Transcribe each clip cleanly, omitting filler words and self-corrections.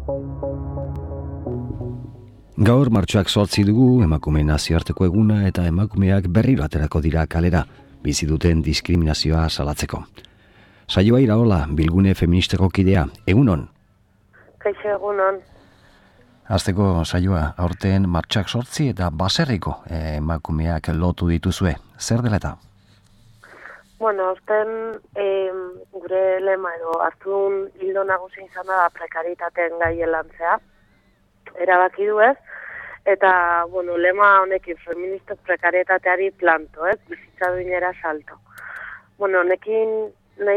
Gaur martxoak 8 dugu, emakumeen nazioarteko eguna eta emakumeak berriro aterako dira kalera, bizi duten diskriminazioa salatzeko. Saioa Iraola, Bilgune Feministako kidea, egunon? Kaixo, egunon. Hasteko saioa, aurten martxoak 8 eta baserriko emakumeak lotu dituzue. Zer dela eta? Bueno, aurten gure lema edo hartun hildo nagusi izan da prekaritateen gaien lantzea. Erabaki du ez, eta, bueno, lema honekin feministak prekarietateari planto, ez, bizitza duinera salto. Bueno, honekin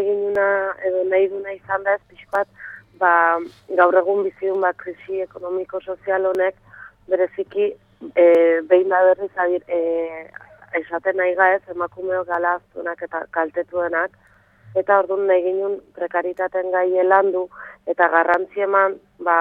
nahi duna izan da ez, pixkat, gaur egun bizidun krisi ekonomiko-sozial honek, bereziki, behin da berriz esaten nahi gaez, emakumeok galaztunak eta kaltetuenak, eta orduan nahi ginen prekaritaten gai landu, eta garrantzi eman,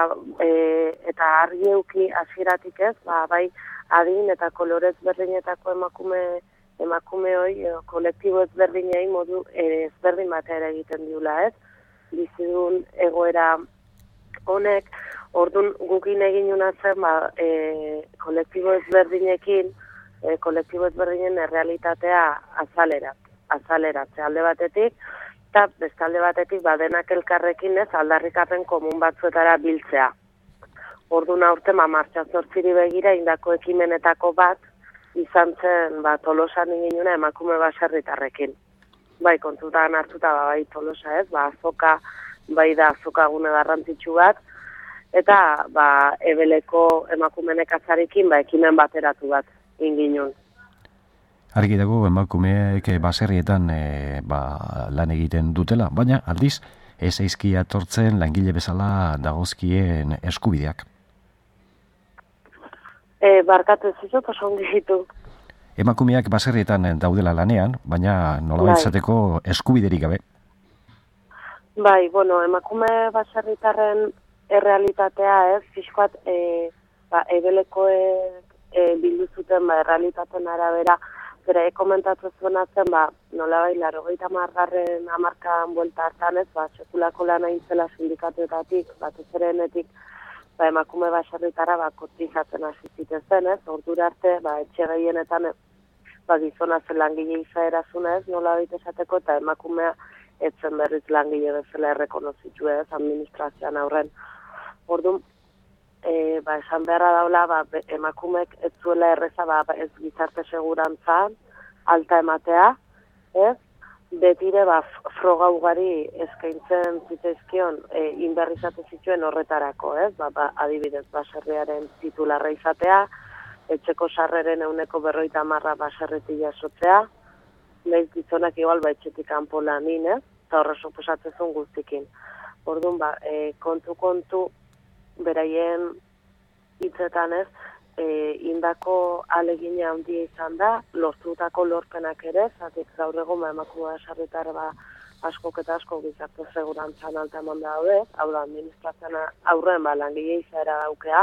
eta argi euki hasieratik ez, bai adin eta kolorez berdinetako emakume hoi, kolektibo ezberdinei modu ezberdin batera egiten diula ez, bizidun egoera honek, orduan gukin egin una zen, kolektibo ezberdinekin, kolektibo ezberdinen errealitatea azaleratzea alde batetik, eta bestalde batetik denak elkarrekin ez aldarrikapen komun batzuetara biltzea. Orduan aurten martxoak 8 begira indako ekimenetako bat izan zen Tolosan inginuna emakume baserritarrekin. Bai, kontutan hartuta bai Tolosa ez, azoka, bai da azoka gune garrantzitsu bat, eta ebeleko emakumenek azarekin ekimen bateratu bat inginun. Argi dago emakumeek baserrietan lan egiten dutela, baina aldiz ez eizki atortzen langile bezala dagozkien eskubideak. Barkatu ez izot oso ongi ditu. Emakumeak baserrietan daudela lanean, baina nolabait izateko eskubiderik gabe. Bai, bueno, emakume baserritarren errealitatea ez, fiskoat ebelekoek bildu zuten errealitaten arabera, bera komentatu zuena zen, nolabait 80. hamarkadan buelta hartan ez, sekulako lana intzela sindikatuetatik, batez ere enetik, emakume baserritarra kotizatzen hasi zitezen ez, ordura arte, etxe gehienetan gizona zen langile izaera zunez, nolabait esateko, eta emakumea etzen berriz langile bezala errekonozitu ez, administrazioan aurren. Orduan, esan beharra daula, emakumek ez zuela erreza, ez gizarte segurantza, alta ematea, ez? Betire, froga ugari eskaintzen zitzaizkion, inberrizatu zituen horretarako, ez? Adibidez, baserriaren titularra izatea, etxeko sarreren 50% baserretik jasotzea, nahiz gizonak igual etxetik kanpo lanin, ez? Eta horre suposatzezun guztikin. Orduan, kontu, beraien hitzetan ez, indako alegina handia izan da, lortutako lorpenak ere, zatik gaur egun emakume baserritar askok eta asko gizarte segurantzan alta eman daude, hau da administrazioan aurren langile izaera daukea,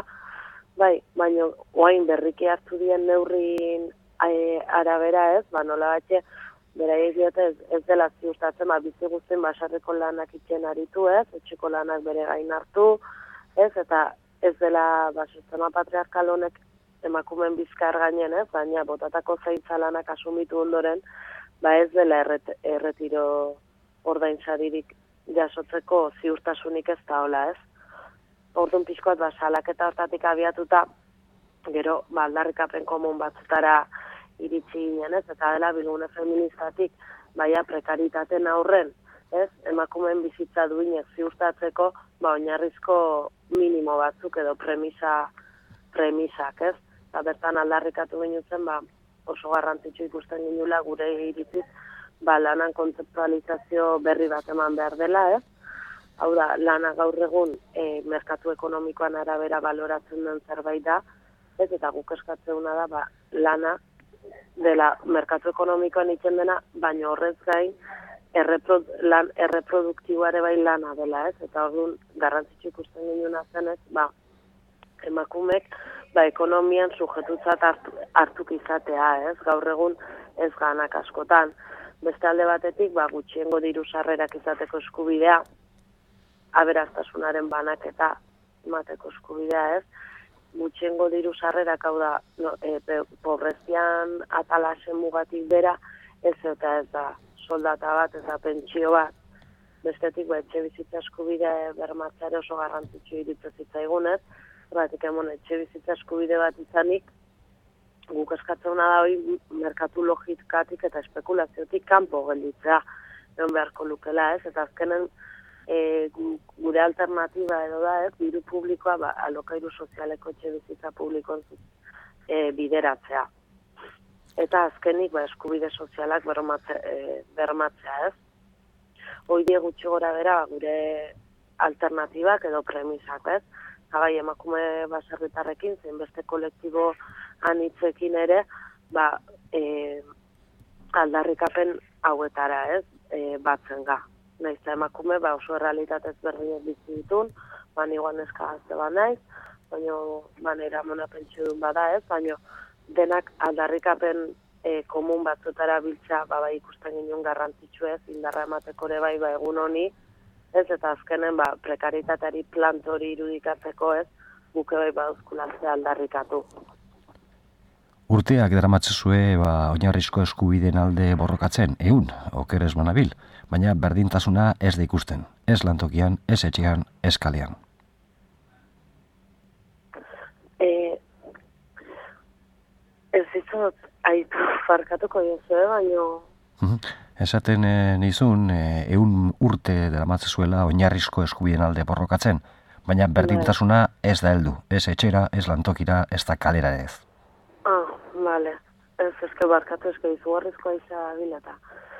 baina oain berriki hartu dien neurrin arabera ez, nola batxe, beraiek diote ez dela ziurtatzen, bizi guztien baserriko lanak itxen aritu ez, etxeko lanak bere gain hartu, ez, eta ez dela sistema patriarkal honek emakumen bizkar gainen, ez, baina botatako zaintza lanak asumitu ondoren, ez dela erretiro ordainsaririk jasotzeko ziurtasunik ez da hola, ez. Orduan pixkoat salaketa hortatik abiatuta, gero aldarrikapen komun batzutara iritsi ginen, ez, eta dela Bilgune Feministatik, prekaritaten aurren, ez, emakumeen bizitza duinek ziurtatzeko, oinarrizko minimo batzuk edo premisak, ez? Eta bertan aldarrikatu ginutzen, oso garrantzitsu ikusten ginula gure iritziz, lanan kontzeptualizazio berri bat eman behar dela, ez? Hau da, lana gaur egun merkatu ekonomikoan arabera baloratzen den zerbait da, ez? Eta guk eskatzeuna da, lana dela merkatu ekonomikoan itzen dena, baina horrez gain, lan erreproduktiboare lana dela, ez? Eta orduan garrantzitsu ikusten ginuna zen, ez? Emakumek ekonomian sujetutzat hartuk izatea, ez? Gaur egun ez ganak askotan. Beste alde batetik, gutxiengo diru sarrerak izateko eskubidea, aberastasunaren banaketa emateko eskubidea, ez? Gutxiengo diru sarrerak, hau da, pobrezian atalasen mugatik bera, ez eta ez da soldata bat, ez da pentsio bat. Bestetik, etxe bizitza eskubide bermatzea oso garrantzitsu iruditzen zitzaigunez, etxe bizitza eskubide bat izanik, guk eskatzen da hori merkatu logikatik eta espekulaziotik kanpo gelditzea, egon beharko lukela, ez? Eta azkenen gure alternatiba edo da, ez? Diru publikoa alokairu sozialeko etxe bizitza publikoan bideratzea. Eta azkenik eskubide sozialak bermatzea, ez? Hoide gutxi gora bera gure alternatibak edo premisak, ez? Bai, emakume baserritarrekin, zein beste kolektibo anitzekin ere, aldarrikapen hauetara, ez? Batzen ga. Naiz emakume oso errealitatez berdinak bizi ditun, igual neska gazte naiz, baina eramona pentsiodun bada, ez? Baina denak aldarrikapen komun batzutara biltza, ikusten ginen garrantzitsu ez, indarra emateko ere egun honi, ez, eta azkenen prekaritateari plantori irudikatzeko ez, guke baduzkulatzea aldarrikatu. Urteak daramatzezue oinarrizko eskubideen alde borrokatzen, oker ez manabil, baina berdintasuna ez da ikusten, ez lantokian, ez etxean, ez kalean. Ez ditzot, aitu farkatuko jozu, baino... Esaten nizun, 100 urte daramatzezuela oinarrizko eskubideen alde borrokatzen, baina berdintasuna ez da heldu, ez etxera, ez lantokira, ez da kalera ez. Bale. Ez barkatu, izugarrizkoa izan bilata.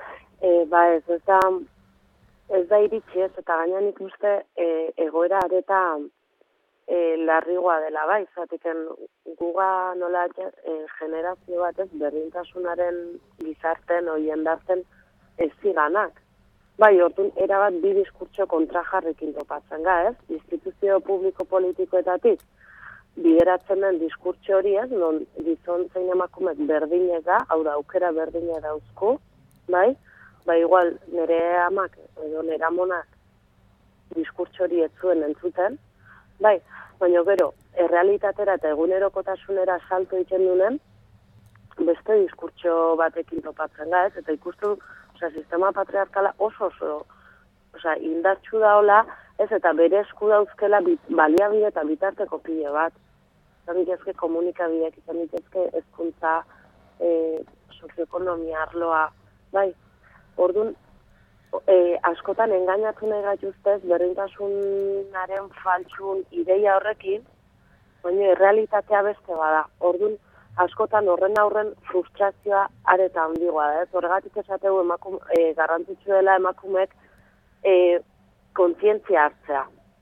Ez da iritsi ez, eta gaina nik uste egoera areta larrigoa dela zatik guga nola generazio bat ez berdintasunaren gizarten oien dartzen ez ziganak. Orduan, erabat bi diskurtso kontrajarrekin topatzen ga, ez? Instituzio publiko politikoetatik bideratzen den diskurtso hori ez, non gizon zein emakumek berdinez da, hau da, aukera berdine dauzku, igual nire amak edo nire amonak diskurtso hori ez zuen entzuten, baina gero, errealitatera eta egunerokotasunera salto egiten dunen, beste diskurtso batekin topatzen ga, ez? Eta ikustu, sistema patriarkala oso indartsu daola, ez, eta bere esku dauzkela baliabide eta bitarteko pide bat. Izan ditezke komunikabideak, izan ditezke hezkuntza, sozioekonomia arloa, Orduan, askotan engainatu nahi gaituztez berdintasunaren faltsun ideia horrekin, baina errealitatea beste bada. Orduan, askotan horren aurren frustrazioa areta handigoa da. Horregatik esateu garrantzitsu dela emakumeek kontzientzia hartzea.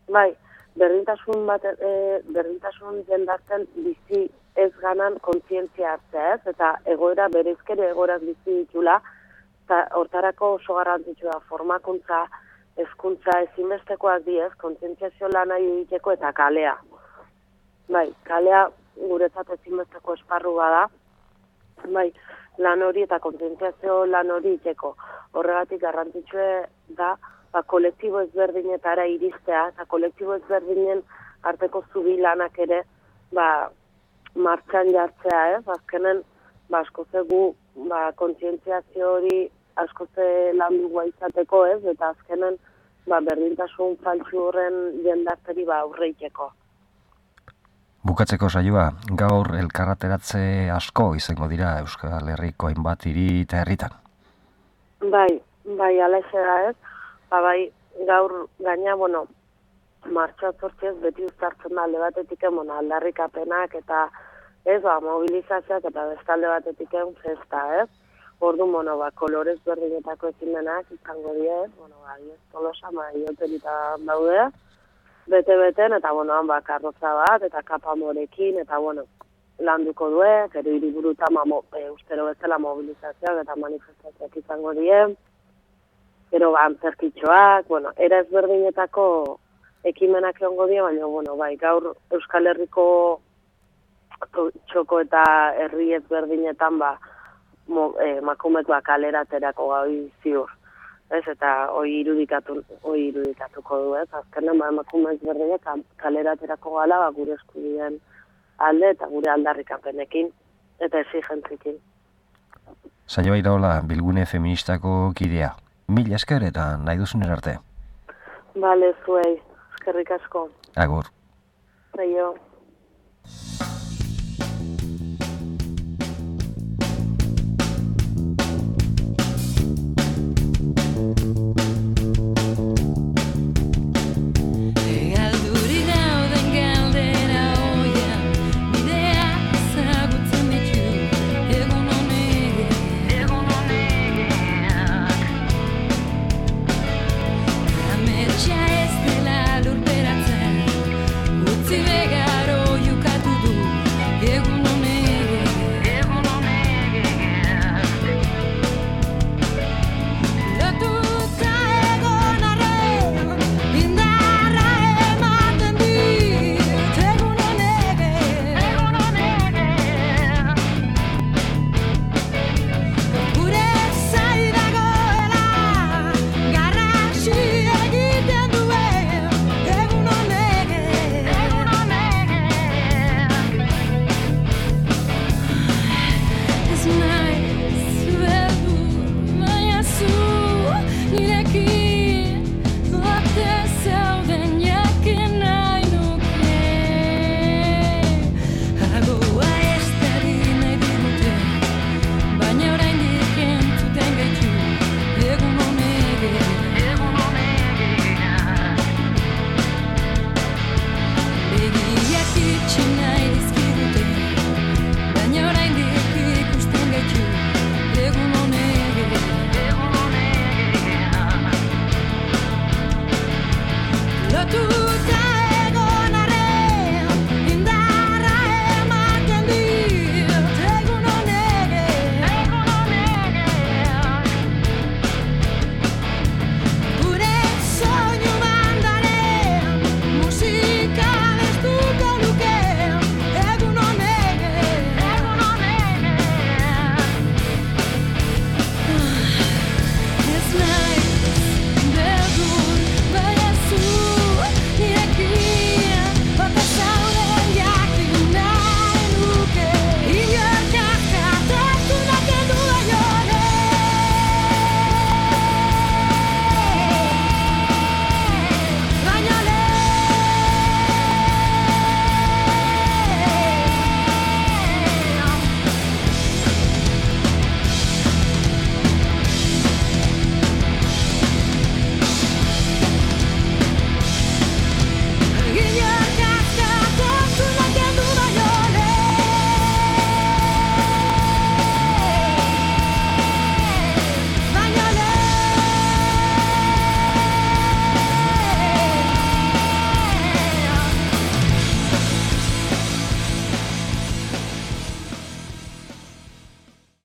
Berdintasun jendartzen bizi ez ganan kontzientzia hartzea, ez? Eta egoera, bereizkere egoerak bizi ditula, eta hortarako oso garrantzitsua da formakuntza, hezkuntza ezinbestekoak diez, kontzientziazio lana egiteko eta kalea. Kalea guretzat ezinbesteko esparru bada, lan hori eta kontzientziazio lan hori egiteko. Horregatik garrantzitsua da, kolektibo ezberdinetara iristea, eta kolektibo ezberdinen arteko zubi lanak ere, martxan jartzea, ez? Azkenen, askoze gu, kontzientziazio hori askoze lan dugua izateko, ez? Eta azkenen, berdintasun faltsu horren jendarteri aurreiteko. Bukatzeko saioa, gaur elkarrateratze asko izango dira Euskal Herriko hainbat hiri eta herritan. Alaxe da, ez? Gaur gaina, martxoa zortziez beti uztartzen da alde batetik aldarrikapenak eta mobilizazioak eta bestalde batetik festa, ez? Orduan, kolorez berdinetako ekimenak izango die, Tolosa, Maioterita daude, bete-beten, eta, karroza bat, eta kapa morekin, eta, landuko due, gero hiriburutan ustero bezala mobilizazioak eta manifestazioak izango die, gero antzerkitxoak, era ezberdinetako ekimenak egongo die, baina, gaur Euskal Herriko txoko eta herri ezberdinetan emakumeak kaleraterako gaui ziur. Ez, eta hoi irudikatuko du, ez? Azkenean, emakume ezberdinak kaleraterako gala, gure eskubideen alde eta gure aldarrikapenekin eta exigentzikin. Saioa Iraola, Bilgune Feministako kidea. Mil esker eta nahi duzuner arte. Bale, zuei, eskerrik asko. Agur. Zaio. Tu